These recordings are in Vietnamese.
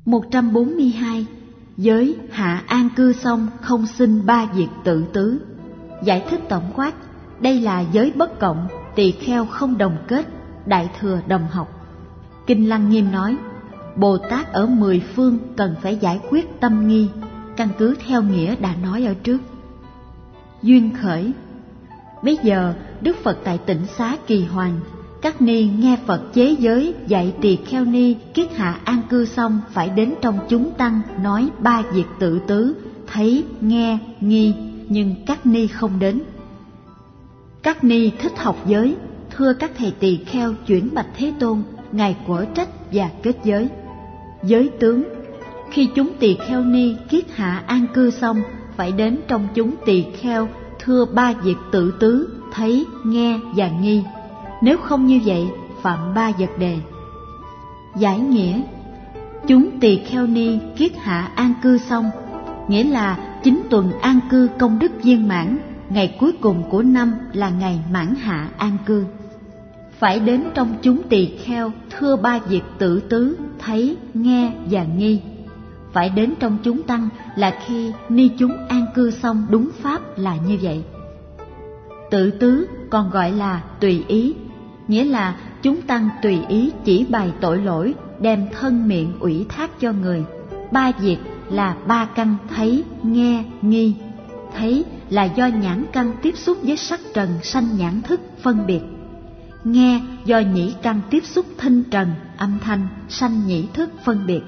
142. Giới hạ an cư xong không sinh ba việc tự tứ. Giải thích tổng quát, đây là giới bất cộng, tỳ kheo không đồng kết, đại thừa đồng học. Kinh Lăng Nghiêm nói, Bồ Tát ở 10 phương cần phải giải quyết tâm nghi, căn cứ theo nghĩa đã nói ở trước. Duyên khởi. Bây giờ Đức Phật tại Tịnh Xá Kỳ Hoàng, các ni nghe Phật chế giới dạy tỳ kheo ni kiết hạ an cư xong phải đến trong chúng tăng nói ba việc tự tứ, thấy, nghe, nghi, nhưng các ni không đến. Các ni thích học giới, thưa các thầy tỳ kheo chuyển bạch Thế Tôn, ngài quở trách và kết giới. Giới tướng. Khi chúng tỳ kheo ni kiết hạ an cư xong phải đến trong chúng tỳ kheo thưa ba việc tự tứ, thấy, nghe và nghi. Nếu không như vậy, phạm ba vật đề. Giải nghĩa. Chúng tỳ kheo ni kiết hạ an cư xong, nghĩa là 9 tuần an cư công đức viên mãn, ngày cuối cùng của năm là ngày mãn hạ an cư. Phải đến trong chúng tỳ kheo thưa ba việc tự tứ, thấy, nghe và nghi. Phải đến trong chúng tăng là khi ni chúng an cư xong đúng pháp là như vậy. Tự tứ còn gọi là tùy ý, nghĩa là chúng tăng tùy ý chỉ bày tội lỗi, đem thân miệng ủy thác cho người. Ba việc là ba căn thấy, nghe, nghi. Thấy là do nhãn căn tiếp xúc với sắc trần sanh nhãn thức phân biệt. Nghe do nhĩ căn tiếp xúc thinh trần âm thanh sanh nhĩ thức phân biệt.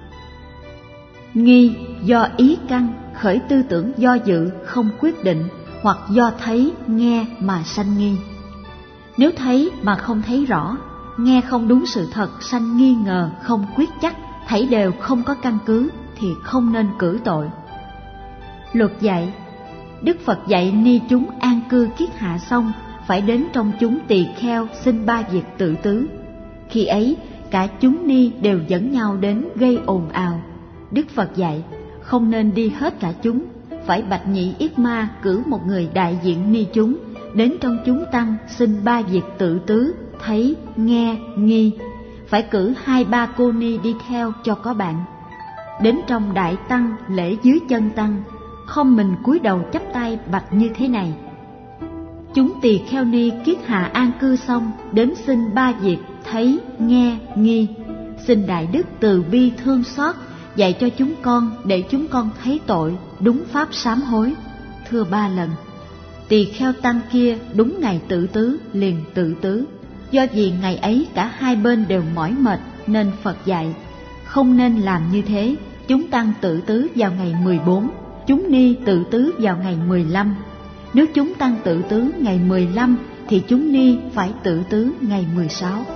Nghi do ý căn khởi tư tưởng do dự không quyết định, hoặc do thấy, nghe mà sanh nghi. Nếu thấy mà không thấy rõ, nghe không đúng sự thật sanh nghi ngờ không quyết chắc, thảy đều không có căn cứ thì không nên cử tội. Luật dạy. Đức Phật dạy ni chúng an cư kiết hạ xong phải đến trong chúng tỳ kheo xin ba việc tự tứ. Khi ấy cả chúng ni đều dẫn nhau đến gây ồn ào. Đức Phật dạy không nên đi hết cả chúng, phải bạch nhị yết ma cử một người đại diện ni chúng đến trong chúng tăng xin ba việc tự tứ, thấy, nghe, nghi. Phải cử 2-3 cô ni đi theo cho có bạn. Đến trong đại tăng lễ dưới chân tăng, không mình cúi đầu chắp tay bạch như thế này: chúng tỳ kheo ni kiết hạ an cư xong đến xin ba việc thấy, nghe, nghi. Xin đại đức từ bi thương xót dạy cho chúng con để chúng con thấy tội, đúng pháp sám hối. Thưa 3 lần. Tỳ kheo tăng kia đúng ngày tự tứ liền tự tứ. Do vì ngày ấy cả hai bên đều mỏi mệt nên Phật dạy không nên làm như thế. Chúng tăng tự tứ vào ngày 14, chúng ni tự tứ vào ngày 15. Nếu chúng tăng tự tứ ngày 15 thì chúng ni phải tự tứ ngày 16.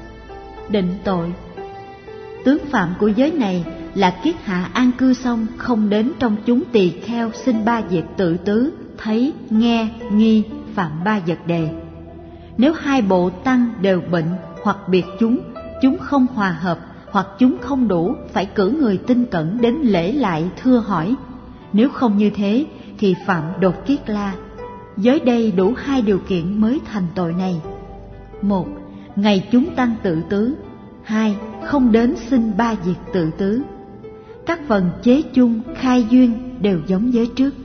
Định tội. Tướng phạm của giới này là kiết hạ an cư xong không đến trong chúng tỳ kheo xin ba việc tự tứ, thấy, nghe, nghi, phạm ba vật đề. Nếu hai bộ tăng đều bệnh hoặc biệt chúng không hòa hợp hoặc chúng không đủ, phải cử người tinh cẩn đến lễ lại thưa hỏi. Nếu không như thế thì phạm đột kiết la. Giới đây đủ 2 điều kiện mới thành tội này: 1. Ngày chúng tăng tự tứ. 2. Không đến xin ba việc tự tứ. Các phần chế chung khai duyên đều giống giới trước.